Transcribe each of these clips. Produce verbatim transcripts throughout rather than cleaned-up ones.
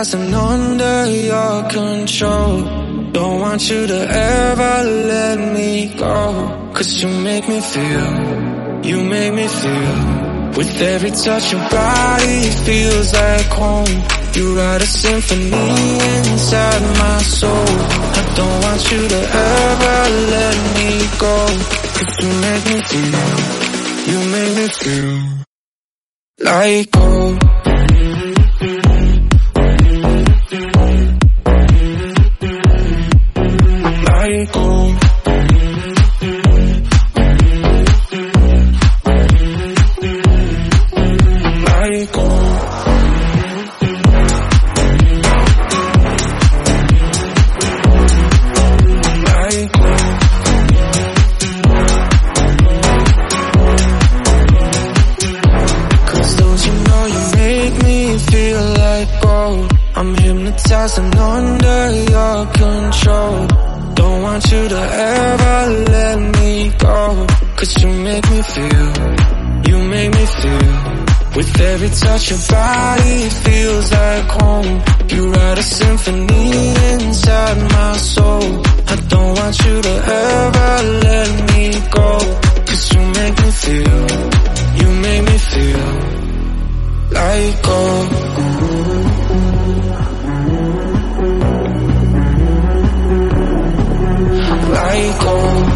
hypnotizing under your control. Don't want you to ever let me go. Cause you make me feel, you make me feel. With every touch your body feels like home. You write a symphony inside my soul. I don't want you to ever let me go. Cause you make me feel, you make me feel like gold. Like gold. Like gold. I'm hypnotizing under your control. Don't want you to ever let me go. Cause you make me feel, you make me feel. With every touch your body feels like home. You write a symphony inside my soul. I don't want you to ever let me go. Cause you make me feel, you make me feel like gold. Like gold.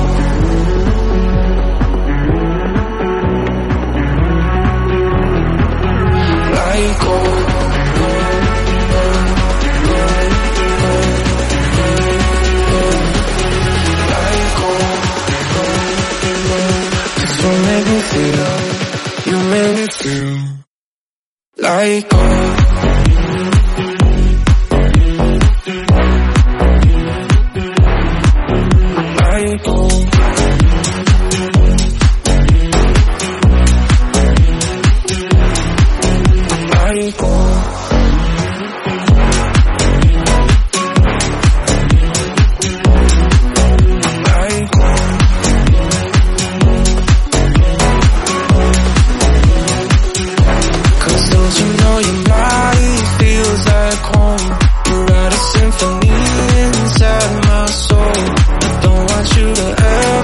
Like gold. Like gold. Cause you make me feel, you make me feel like gold. Like gold. Like gold. Like gold. Cause don't you know your body feels like home. You write a symphony inside my soul. I don't want you to ever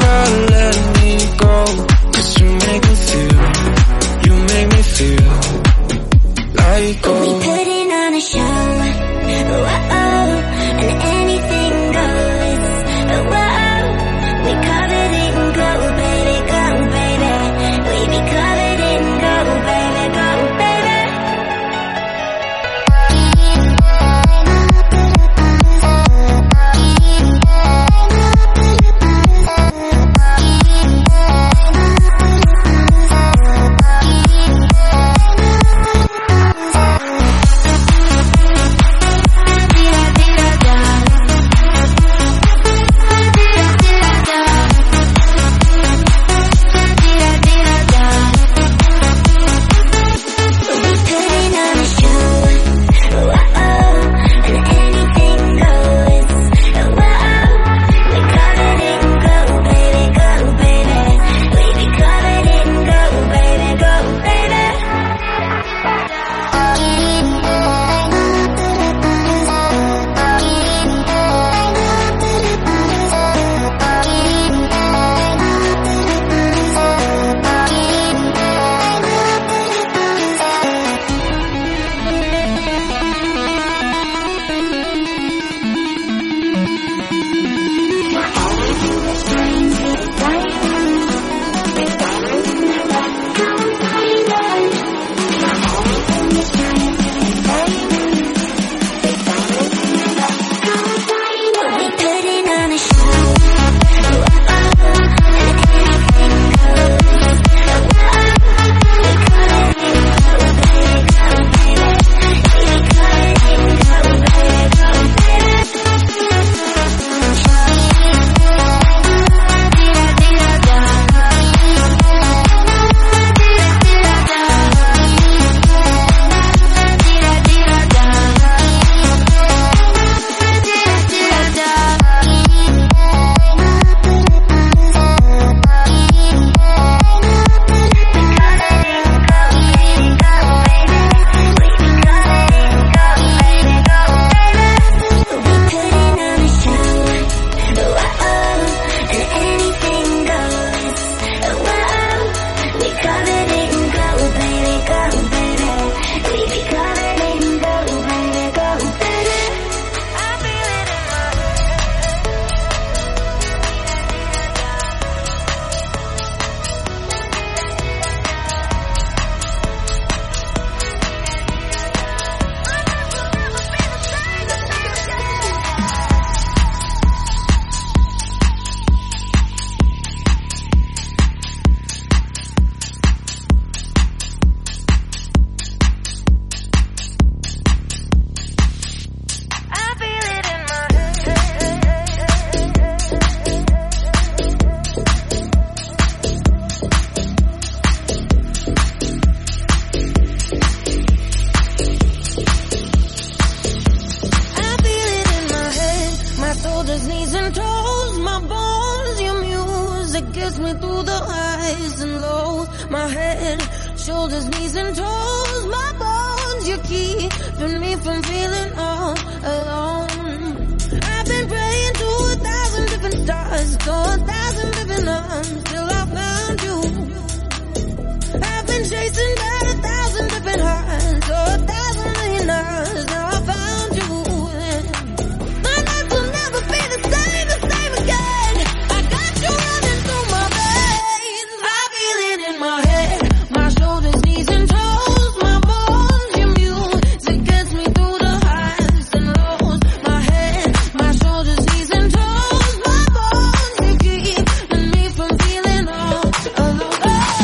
music gets me through the highs and lows. My head, shoulders, knees and toes. My bones, you keeping me from feeling all alone. I've been praying to a thousand different stars, to a thousand different arms, till I found you. I've been chasing down a thousand different hearts, or a thousand million hours. Now I found you. My nights will never be the same, the same again. I got you running through my veins. I feel it in my head, my shoulders, knees and toes. My bones, your music gets me through the highs and lows. My head, my shoulders, knees and toes. My bones, you keeping me from feeling all alone.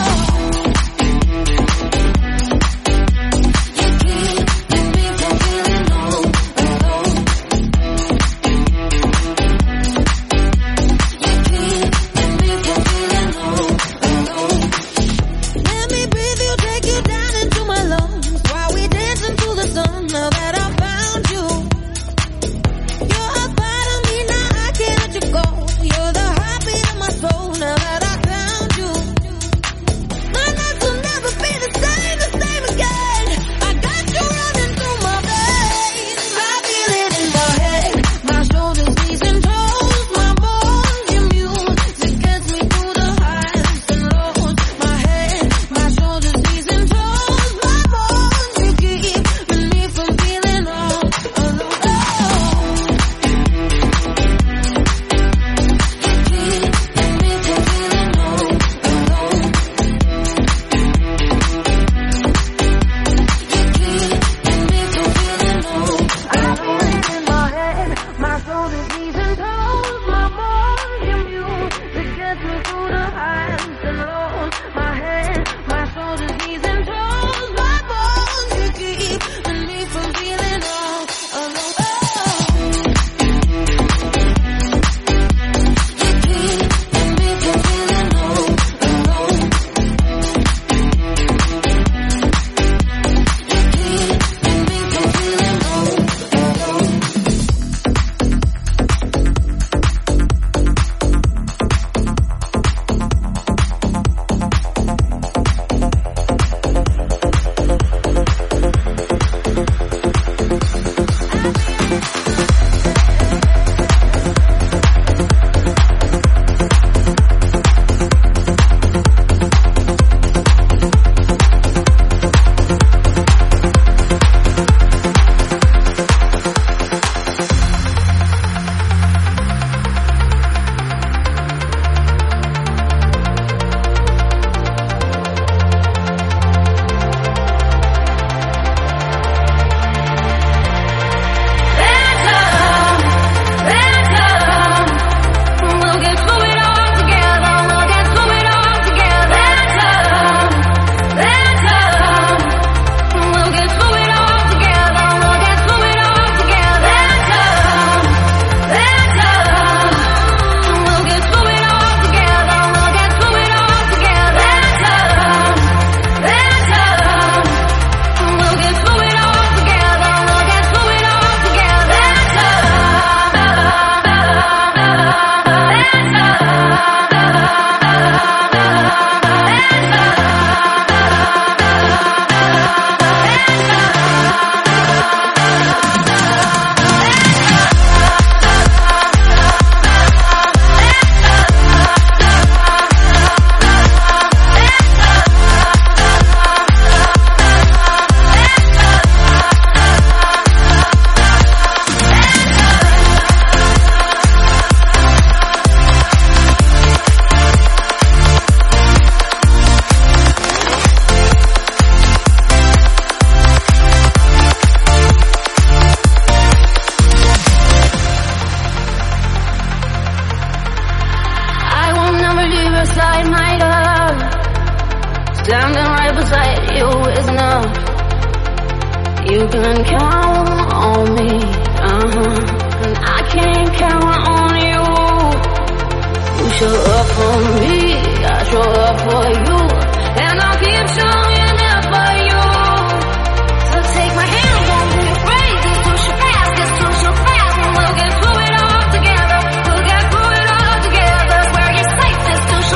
Standing right beside you is enough. You can count on me, uh-huh, and I can count on you. You show up for me, I show up for you, and I'll keep showing up for you. So take my hand, don't be afraid. Just push it fast, just push it fast, and we'll get through it all together. We'll get through it all together. Where you're safe, just push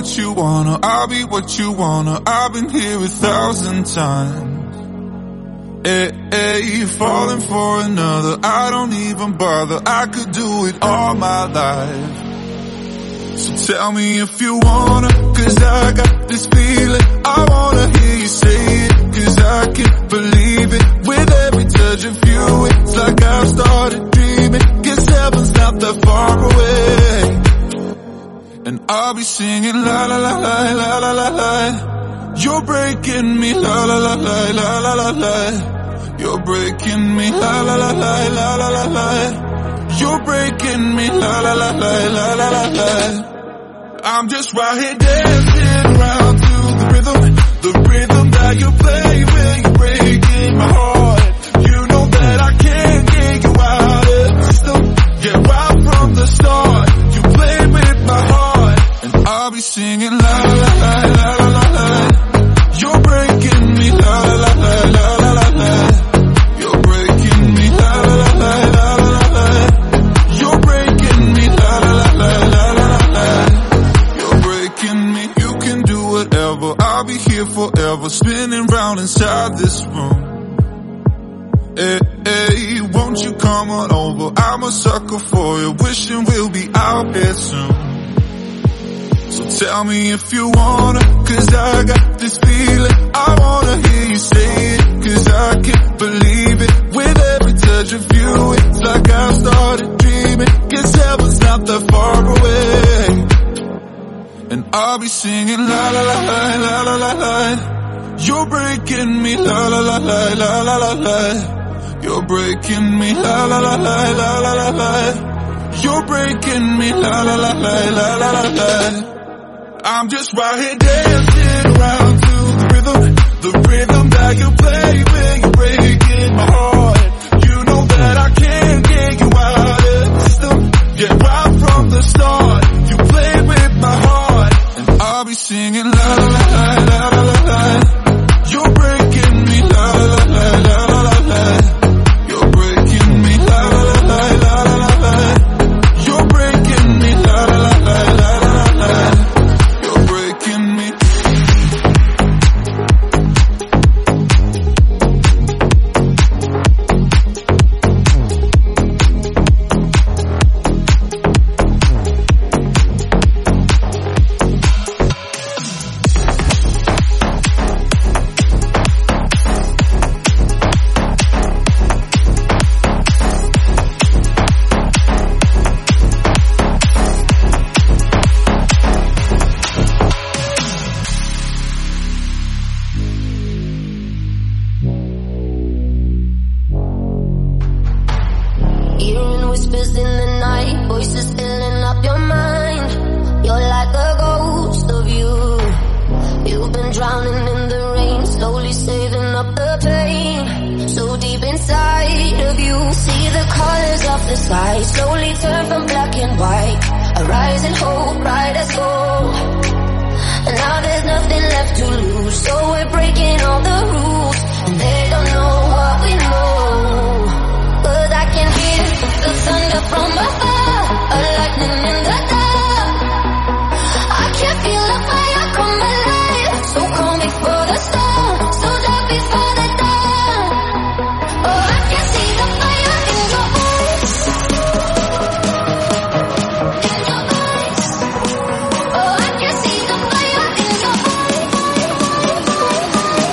what you wanna, I'll be what you wanna. I've been here a thousand times. Hey, hey, falling for another, I don't even bother. I could do it all my life. So tell me if you wanna, cause I got this feeling. I wanna hear you say it, cause I can't believe it. With every touch of you, it's like I've started dreaming. Guess heaven's not that far away. And I'll be singing la la la la la la la la. You're breaking me la la la la la la la la. You're breaking me la la la la la la la la. You're breaking me la la la la la la la la. I'm just right here dancing around to the rhythm, the rhythm that you play when you're breaking my heart. You know that I can't get you out of the system. Yeah, right from the start, you play with my heart. And I'll be singing la la la la la la la. You're breaking me la la la la la la la. You're breaking me la la la la la la la. You're breaking me la la la la la la la. You're breaking me. You can do whatever, I'll be here forever, spinning round inside this room. Hey, hey, won't you come on over? I'm a sucker for you, wishing we'll be out here soon. So tell me if you wanna, cause I got this feeling. I wanna hear you say it, cause I can't believe it. With every touch of you, it's like I've started dreaming. Guess heaven's not that far away. And I'll be singing la la la la la la la la. You're breaking me la la la la la la la la. You're breaking me la la la la la la la la. You're breaking me la la la la la la la la. I'm just right here dancing around to the rhythm, the rhythm that you play when you're breaking my heart. You know that I can't get you out of the system. Yeah, right from the start, you play with my heart. And I'll be singing la la la la la la la. You're breaking me la la la la la la la. You're breaking me la la la la la la la. You're breaking me la la la la la la la. You're breaking me. Hearing whispers in the night, voices filling up your mind. You're like a ghost of you. You've been drowning in the rain, slowly saving up the pain. So deep inside of you, see the colors of the sky slowly turn from black and white. A rising hope, bright as gold. And now there's nothing left to lose, so we're breaking all the rules. And they don't know what we know. The thunder from afar, a lightning in the dark. I can feel the fire come alive. So calm before the storm, so dark before the dawn. Oh, I can see the fire in your eyes, in your eyes. Oh, I can see the fire in your eyes.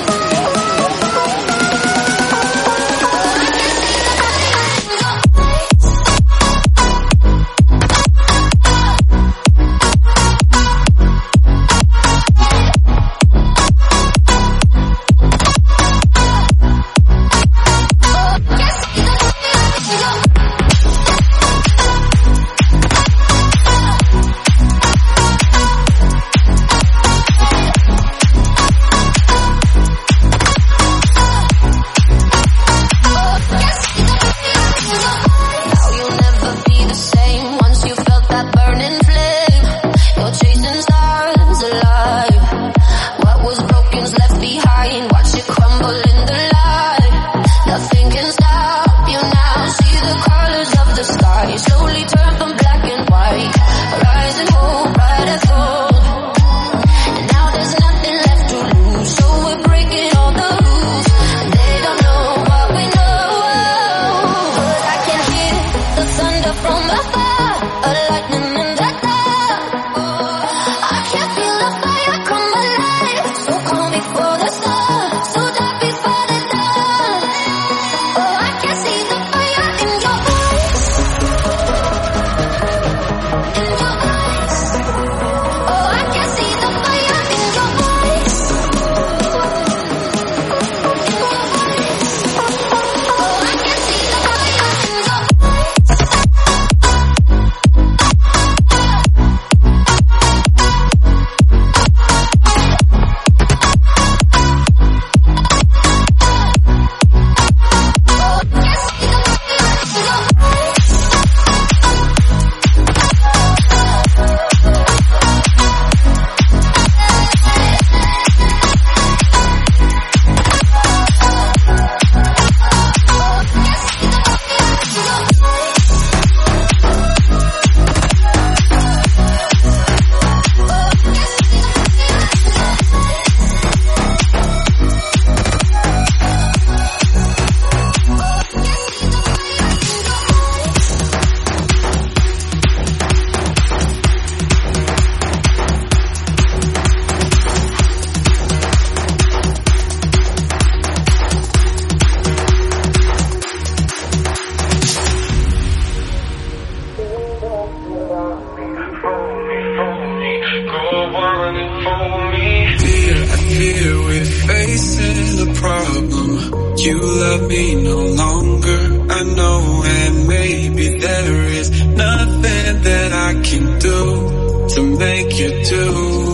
here, we're facing a problem. You love me no longer, I know, and maybe there is nothing that I can do to make you do.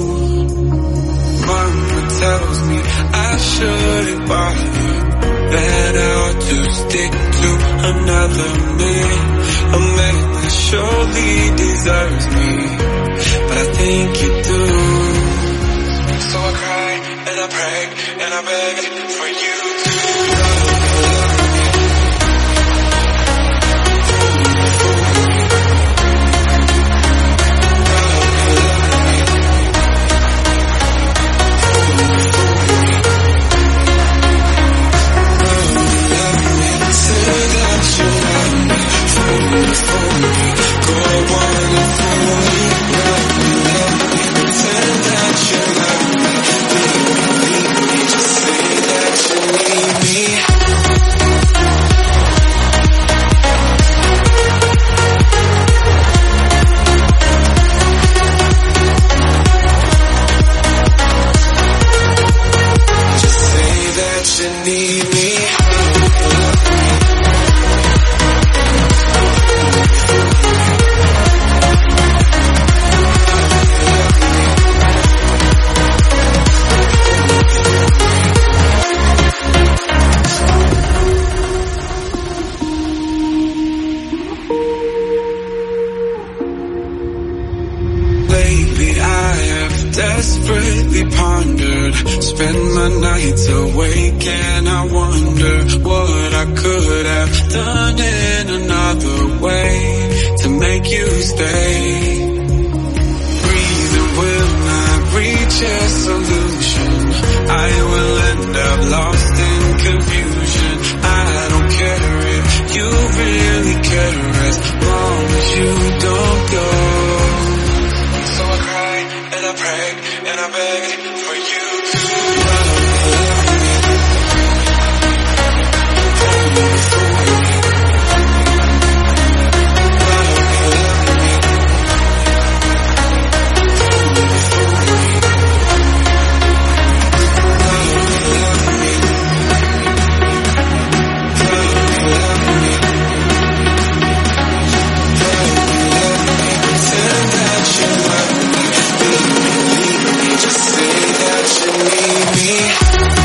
Mama tells me I shouldn't bother, that I ought to stick to another man, a man that surely deserves me, but I think you do. So I cry and I pray and I beg for you to love me. Say that you love me, fool me, fool me, go on and fool me, love me, love me, pretend that you love me, leave me, leave me, just say that you need me. Just say that you need me. Lately I have desperately pondered, spend my nights awake and I wonder what I could have done in another way to make you stay. Reason will not reach a solution, I will end up lost in confusion. I don't care if you really care, as long as you don't go. So I cry and I pray and I beg for you to love me. Fool me, fool me. Love me, love me. Fool me, fool me. Love me, love me. Love me, love me. Love me, love me. Pretend that you love me. Leave me, leave me. Just say that you need me.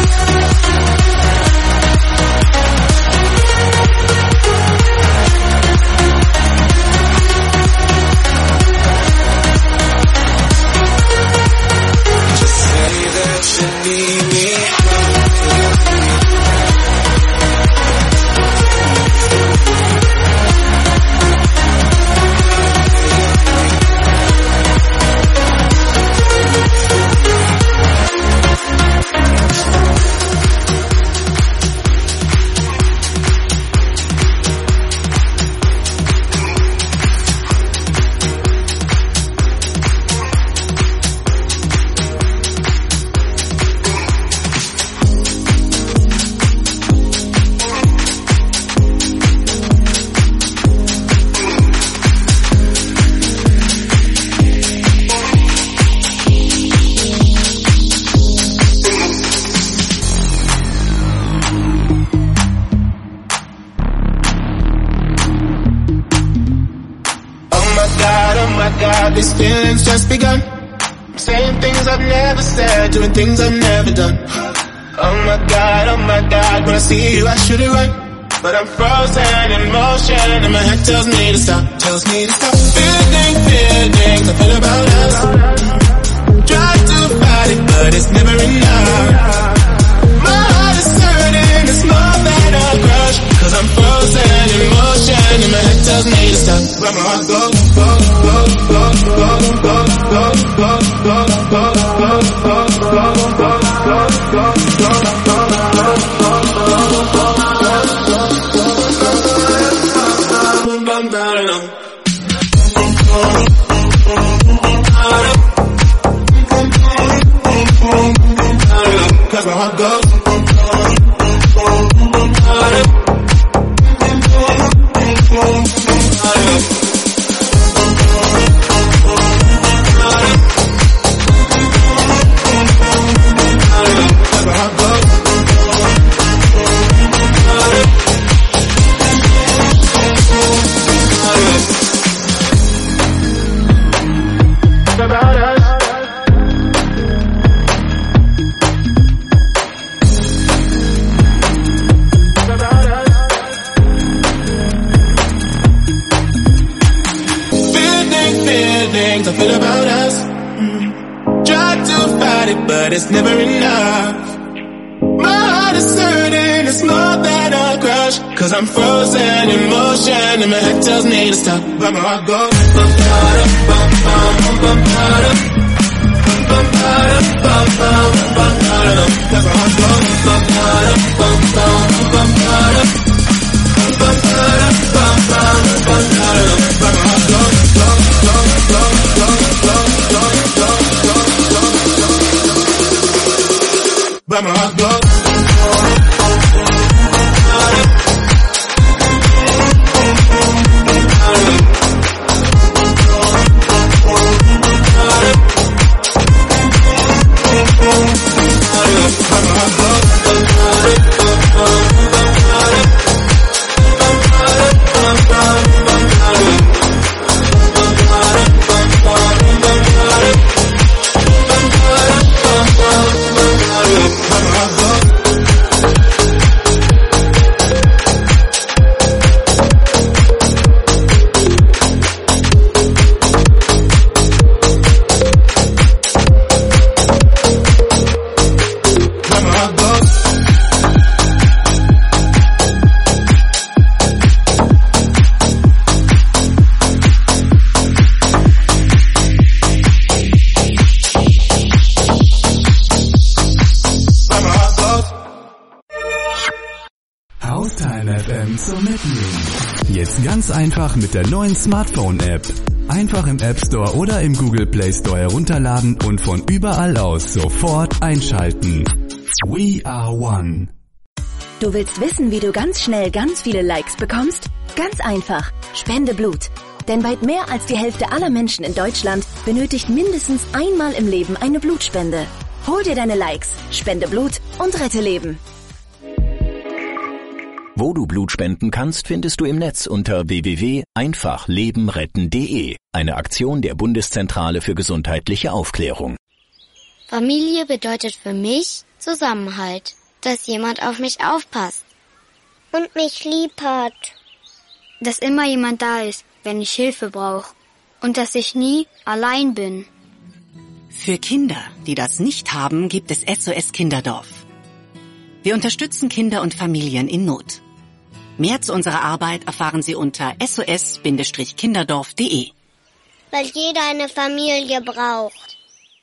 Just say that you need me. These feelings just begun. I'm saying things I've never said, doing things I've never done. Oh my God, oh my God, when I see you I should it right, but I'm frozen in motion and my head tells me to stop, tells me to stop. Feeling, feelings I feel about us. Try to fight it, but it's never enough. My heart is hurting, it's more than a crush, cause I'm frozen in motion and my head tells me to stop. But my heart goes, goes, goes, goes, goes, goes, goes, goes, goes, goes, goes, cause my heart goes. but it's never enough. My heart is certain it's more than a crush, cause I'm frozen in motion and my head tells me to stop. But my heart goes bum bada bum bum bum bada bum bada bum bum bum bada. Cause my heart goes bum bada bum bum bum bada bum bada bum bum bum bada. But my heart goes goes goes goes goes goes goes goes goes goes. But my heart goes. Jetzt ganz einfach mit der neuen Smartphone-App. Einfach im App Store oder im Google Play Store herunterladen und von überall aus sofort einschalten. We are one. Du willst wissen, wie du ganz schnell ganz viele Likes bekommst? Ganz einfach. Spende Blut. Denn weit mehr als die Hälfte aller Menschen in Deutschland benötigt mindestens einmal im Leben eine Blutspende. Hol dir deine Likes, spende Blut und rette Leben. Wo du Blut spenden kannst, findest du im Netz unter w w w punkt einfach leben retten punkt de. Eine Aktion der Bundeszentrale für gesundheitliche Aufklärung. Familie bedeutet für mich Zusammenhalt, dass jemand auf mich aufpasst. Und mich lieb hat. Dass immer jemand da ist, wenn ich Hilfe brauche. Und dass ich nie allein bin. Für Kinder, die das nicht haben, gibt es S O S Kinderdorf. Wir unterstützen Kinder und Familien in Not. Mehr zu unserer Arbeit erfahren Sie unter s o s kinderdorf punkt de. Weil jeder eine Familie braucht.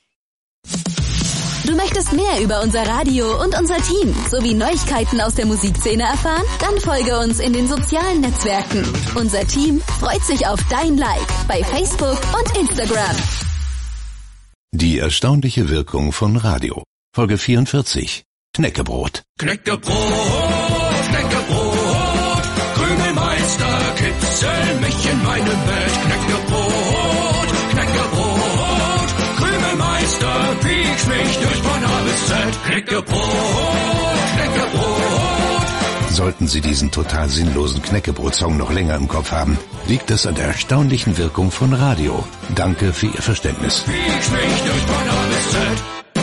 Du möchtest mehr über unser Radio und unser Team sowie Neuigkeiten aus der Musikszene erfahren? Dann folge uns in den sozialen Netzwerken. Unser Team freut sich auf dein Like bei Facebook und Instagram. Die erstaunliche Wirkung von Radio. Folge vierundvierzig. Knäckebrot. Knäckebrot, Knäckebrot, Krümelmeister, kitzel mich in meinem Bett. Knäckebrot, Knäckebrot, Krümelmeister, piekst mich durch von A bis Z. Knäckebrot, Knäckebrot. Sollten Sie diesen total sinnlosen Knäckebrot-Song noch länger im Kopf haben, liegt es an der erstaunlichen Wirkung von Radio. Danke für Ihr Verständnis. Piekst mich durch von A bis Z.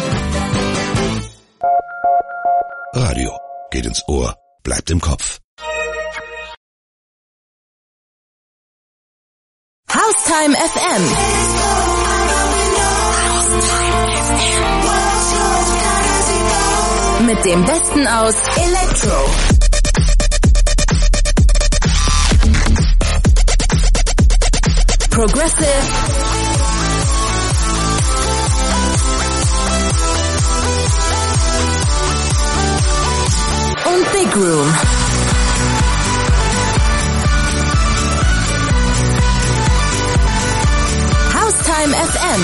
Radio geht ins Ohr, bleibt im Kopf. Haustime F M. Mit dem Besten aus Elektro, Progressive und Big Room. Haustime F M.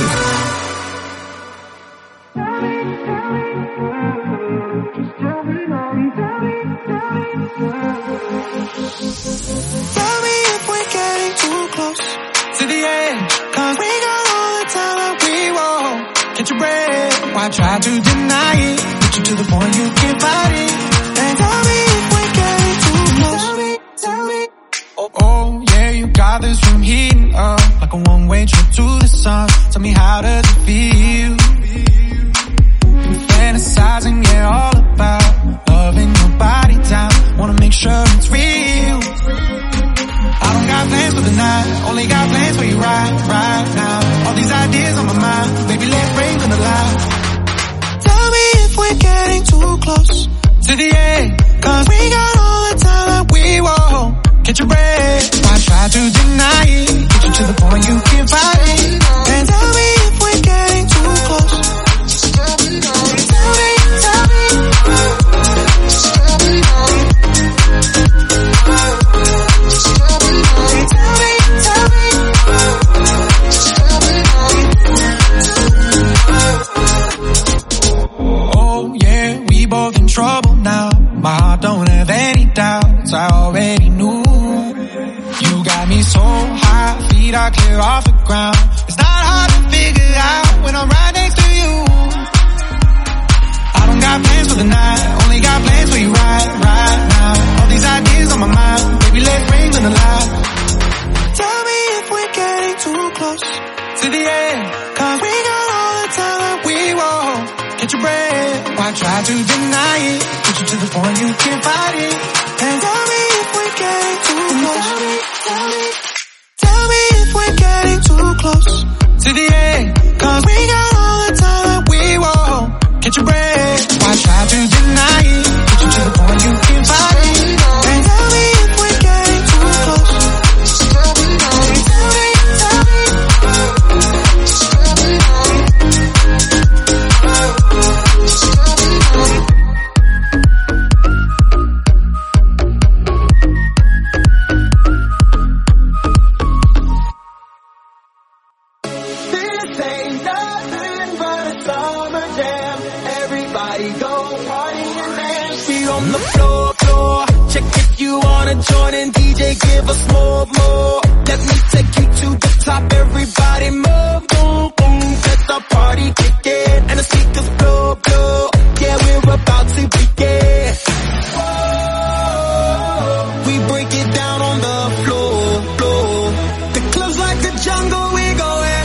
Tell me if we're getting too close to the end, cause we got all the time that we want. Get your breath, why try to deny it? Get you to the point you can't fight it. And tell me if we're getting too close. Tell me, tell me. Oh, oh yeah, you got this room heating up like a one-way trip to the sun. Tell me, how does it feel? Been fantasizing, yeah, all about loving your body down. Wanna make sure it's real. I don't got plans for the night, only got plans for you right, right now. All these ideas on my mind, baby, let's bring them to life. to the end. Cause we got all the time that we want. Get your bread, why try to deny it? Get you to the point you can't fight it. And tell me if we're getting too close. Tell me, tell me, tell me. Oh yeah, we both in trouble now. My heart don't have any doubts, I already knew. You got me so high, feet are clear off the ground. It's not hard to figure out when I'm right next to you. I don't got plans for the night, only got plans for you right, right now. All these ideas on my mind, baby let's bring them to life. Tell me if we're getting too close to the end. Cause we got all the time that we want. Get your bread, why try to deny it? Get you to the point you can't fight it. And tell me if we're getting too close. Tell me, tell me, tell me if we're getting too close to the end. Cause we got all the time that we want. Get your bread, why try to deny it? Get you to the point you can't fight it. And tell me if we're getting too close. Tell me, tell me, tell me, tell me. Joining D J, give us more, more. Let me take you to the top. Everybody move, boom, boom. Let the party kick in and the speakers blow, blow. Yeah, we're about to begin. Whoa, we break it down on the floor, floor. The club's like the jungle, we going.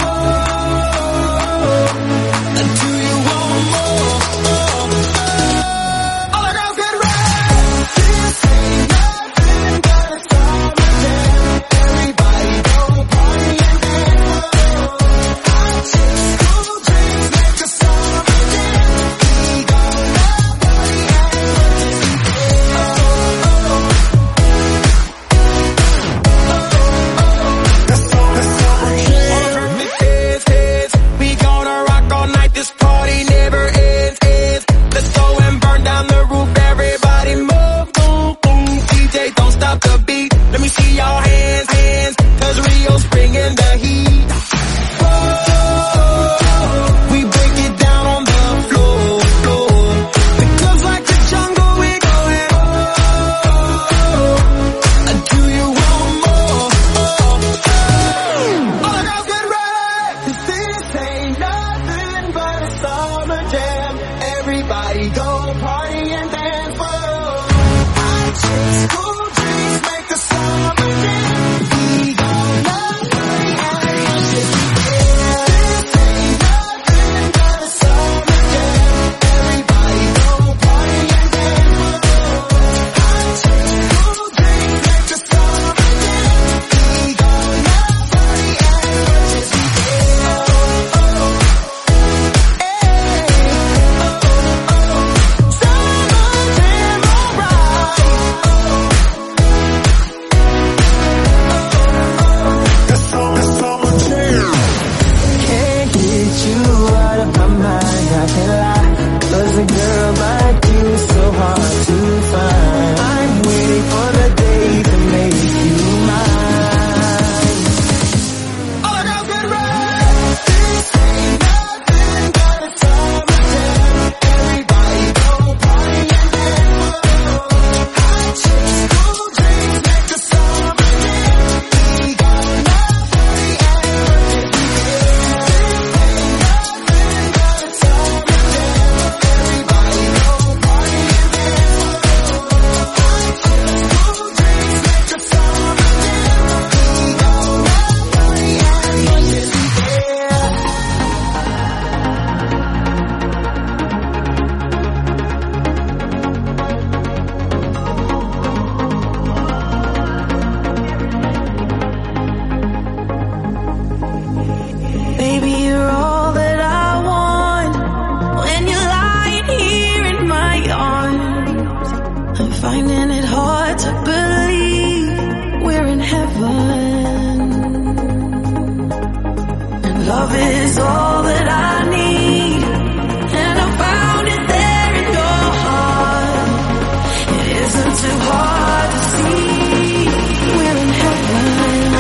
Oh, do you want more? Oh, oh. All the girls get ready. This ain't nothing but a summer jam. Everybody go party and dance. I take cool drinks, make a summer jam. We gonna party and we gonna rock all night, this party never ends, ends. Let's go and burn down the roof, everybody move, boom, boom. D J, don't stop the beat, let me see your hands, hands. Cause Rio's bringing the heat. Whoa, we break it down on the floor, floor. The club's like the jungle, we going. Oh, do you want more? Oh, all the girls get ready. This ain't nothing but a summer jam. Everybody go party and dance. Whoa, I chase cool drinks, make the summer jam. We gonna party and just begin. This ain't nothing but a summer jam. Everybody go party and dance. Whoa, I chase cool drinks, make the summer jam. We gonna party and just begin. Can't get you out of my mind, I can't lie. Cause a girl like you is so hard to find. I'm waiting for the day to make you mine. All the girls get ready. This ain't nothing but a summer jam. Everybody go party and dance. I chase cool drinks, make the summer jam. We gonna party and just begin. This ain't nothing but a summer jam. Everybody all that I need, and I found it there in your heart. It isn't too hard to see, we're in heaven.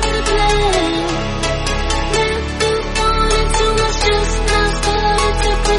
To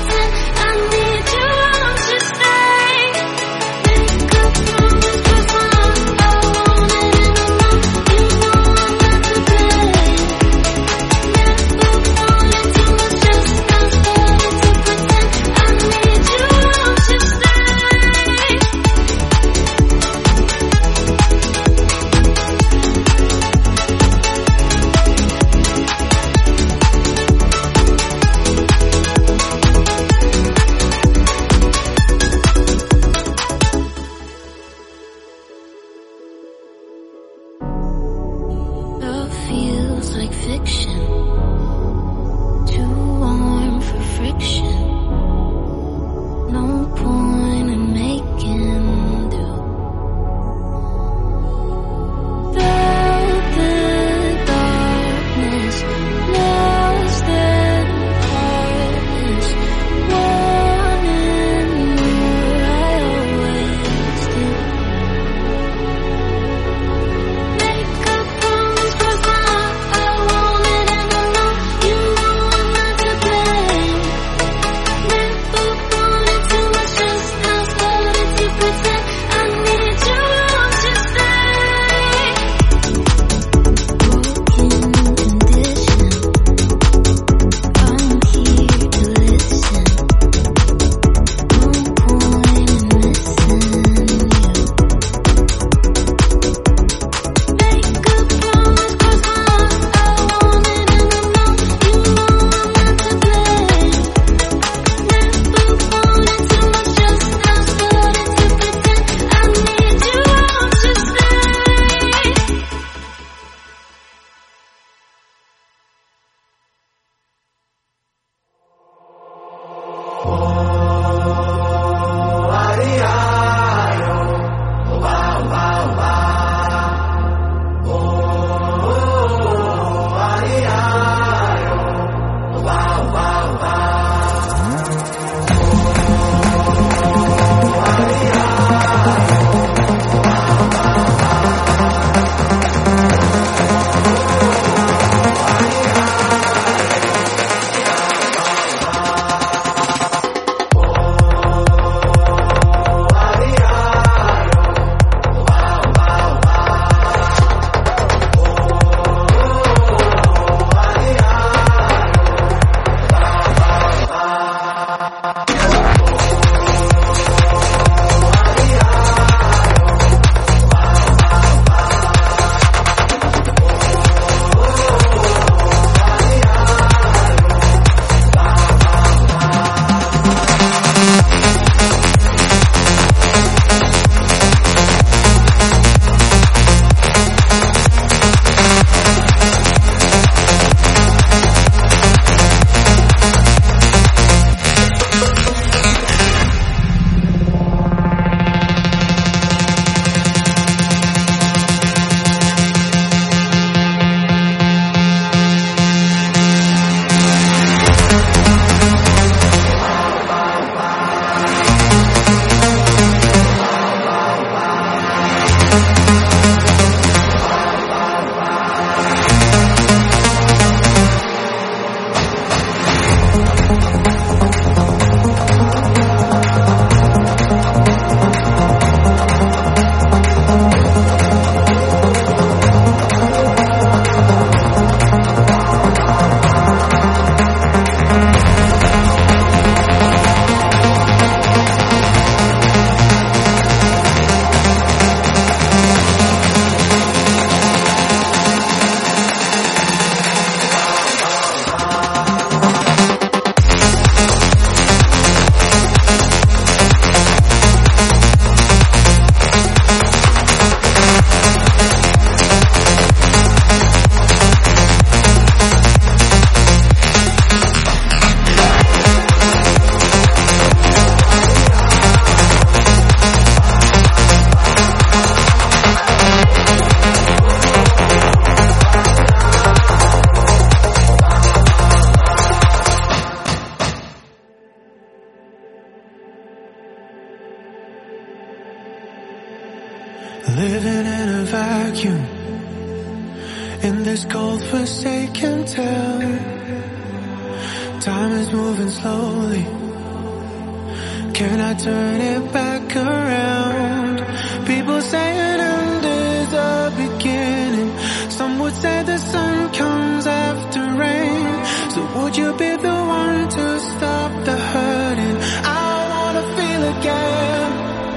living in a vacuum, in this cold forsaken town. Time is moving slowly. Can I turn it back around? People say an end is a beginning. Some would say the sun comes after rain. So would you be the one to stop the hurting? I wanna feel again.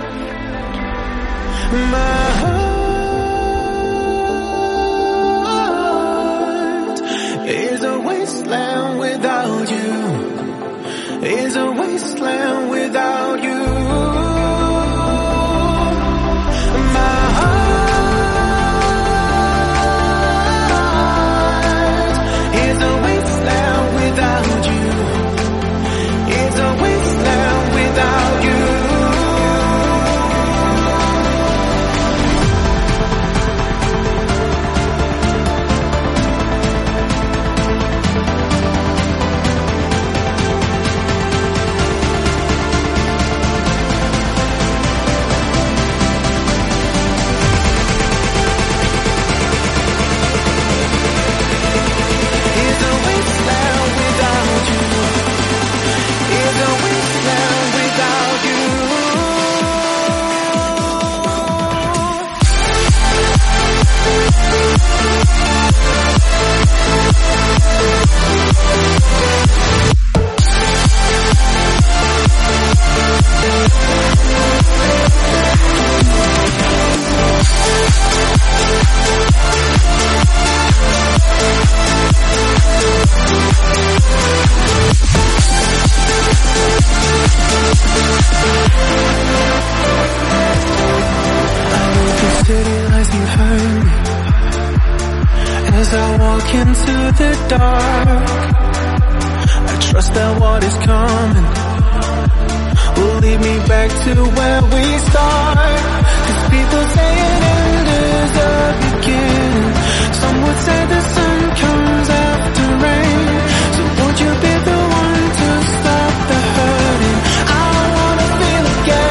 My heart is a wasteland without you. Is a wasteland without you. My heart is a wasteland without you. Is a wasteland without you. As I walk into the dark, I trust that what is coming will lead me back to where we start. 'Cause people say an end is a beginning. Some would say the sun comes after rain. So won't you be the one to stop the hurting? I wanna feel again.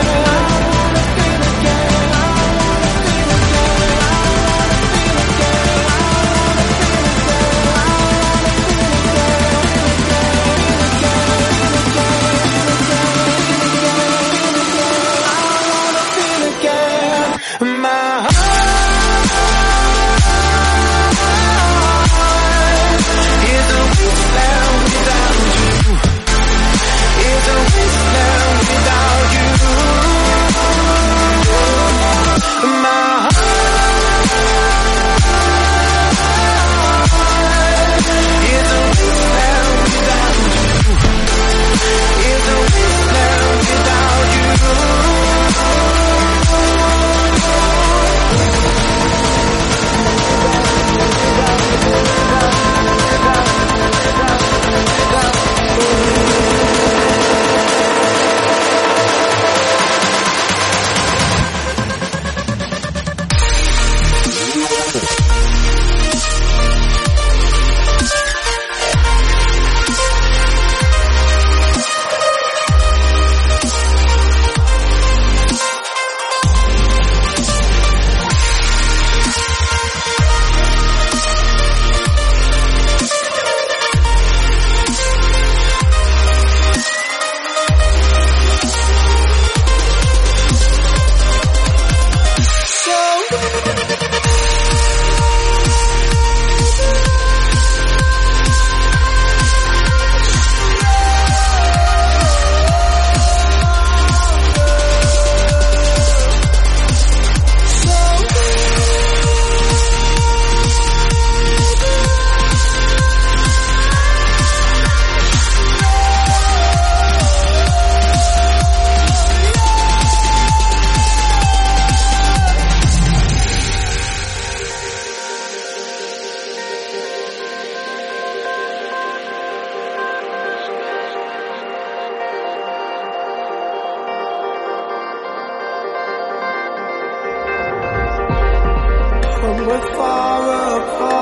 we're far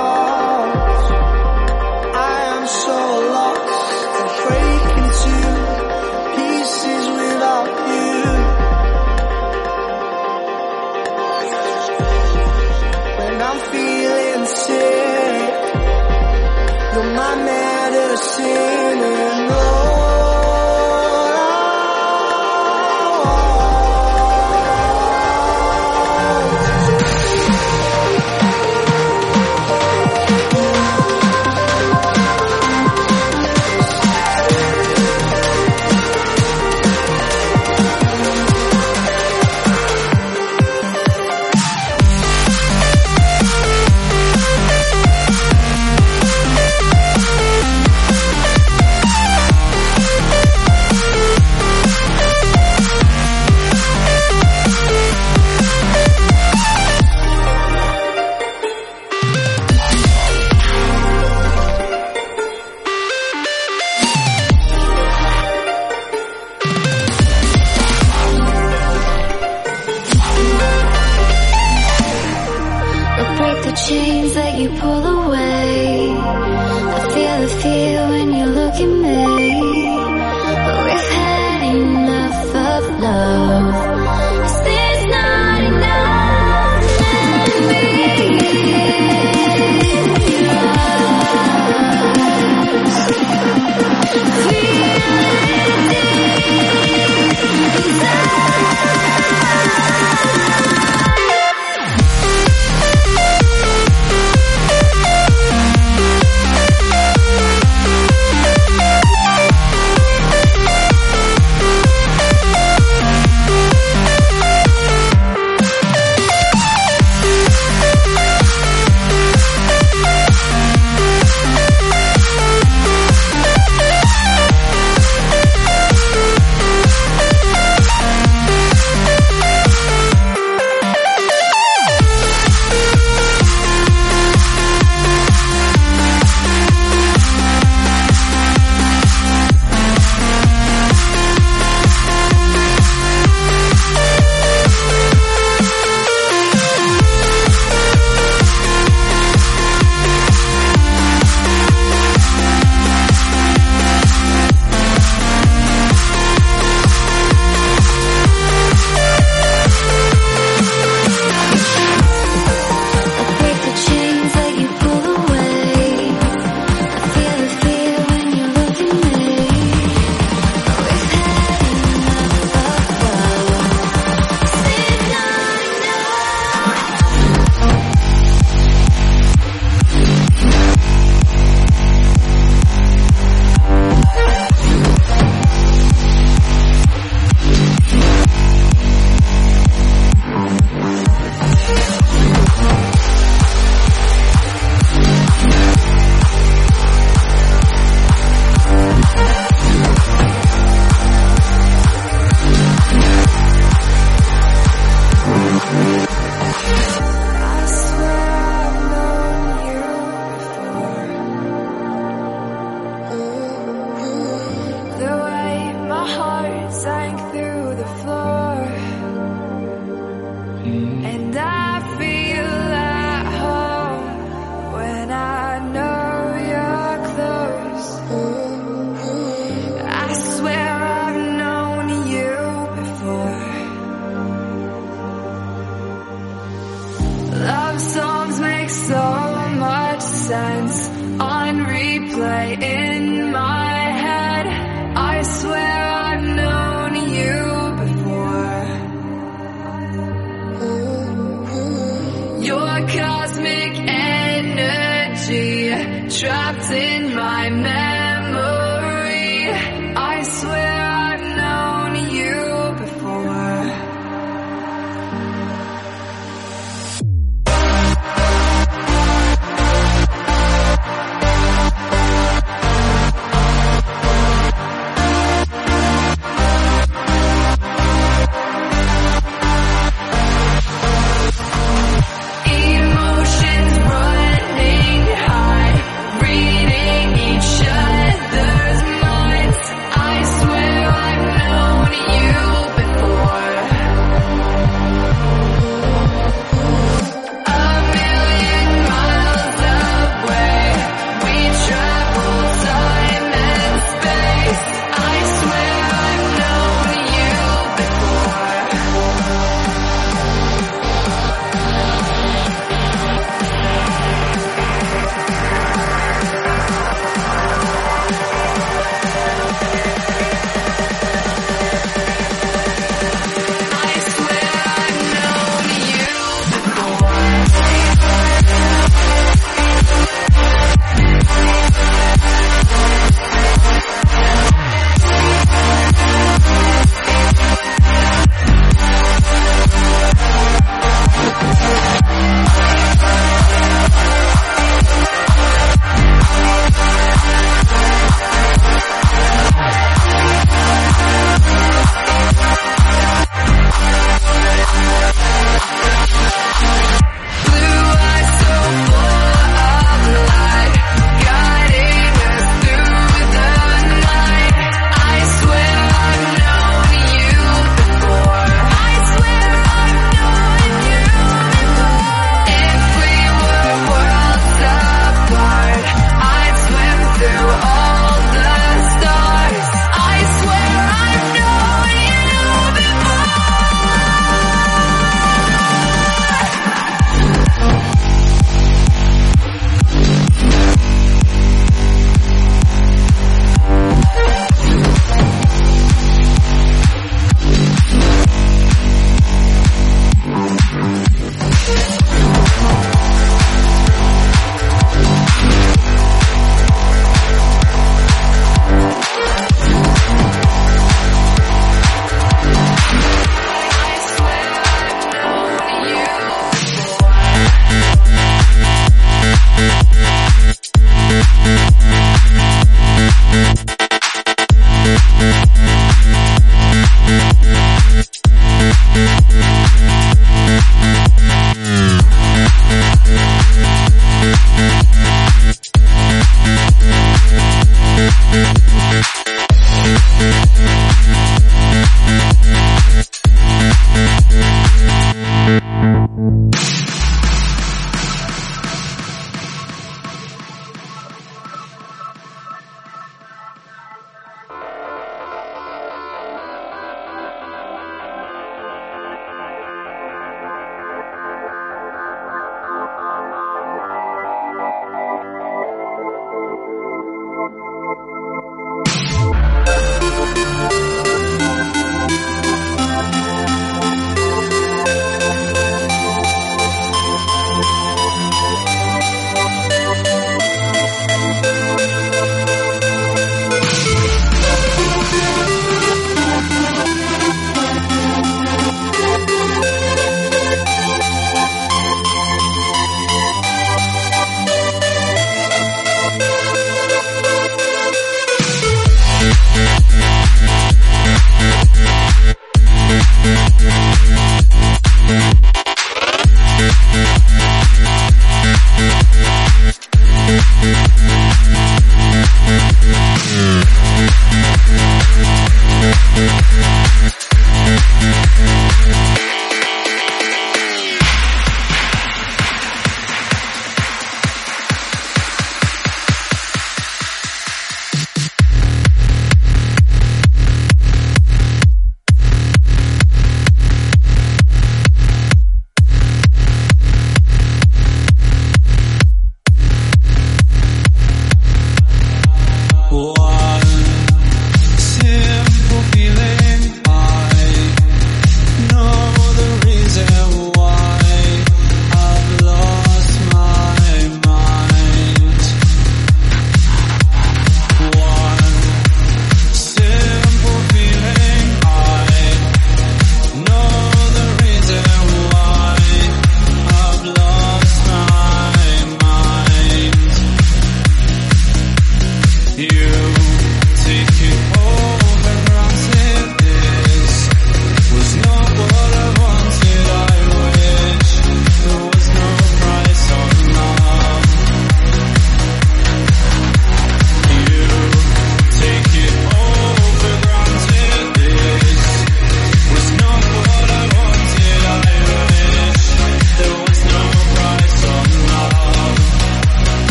apart. I am so lost and break into pieces without you. ceiling low. Chains that you pull away, I feel the fear when you look at me. But we've had enough of love. Is this not enough? Let me And